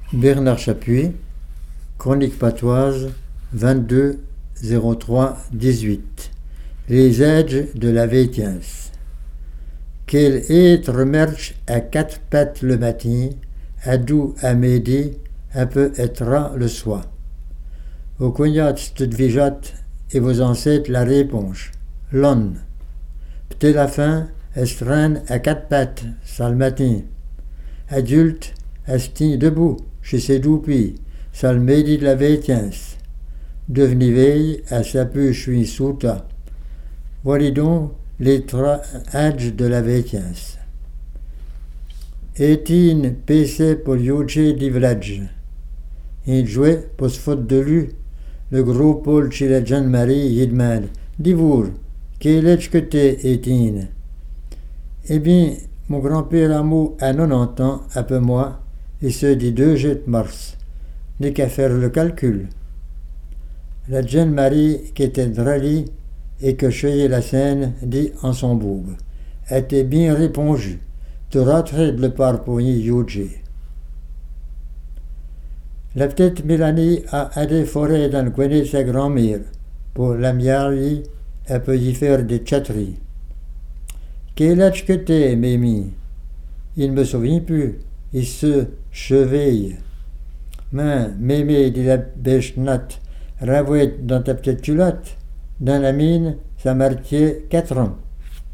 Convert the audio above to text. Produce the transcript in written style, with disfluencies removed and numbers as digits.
Bernard Chapuis, Chronique patoise, 22 03 18. Les âges de la vétience. Quel être marche à quatre pattes le matin, à doux à midi, un peu étra le soir. Vos cognats toute vigeote et vos ancêtres la réponse. L'on. Peut la fin, estran à quatre pattes, ça le matin. Adulte, esti debout, chez ses doupis, ça le midi de la vétience. Devenu veille, à sa peu suis souta. Voilà donc les trois âges de la vétience. Étine PC pour Yoche di village. Il jouait pour se faute de lui. Le gros Paul chez la Jeanne Marie, il demande: Divour, quel âge que t'es, Étine? Eh bien, mon grand-père Amour a 90 ans, à peu moi, et ce dit 2 de mars. N'est qu'à faire le calcul. La Jeanne Marie, qui était dralie et que cheyait la scène, dit en son boube: était bien répondu. Tu raterais de le parpoigner Yoji. La petite Mélanie a des forêts dans le coin de sa grand-mère. Pour la miarlie, elle peut y faire des chatteries. Quel âge que t'es, Mémie? Il ne me souvient plus. Il se cheveille. Mais, Mémé, dit la bêche natte, ravouette dans ta petite culotte. Dans la mine, ça marquait 4 ans.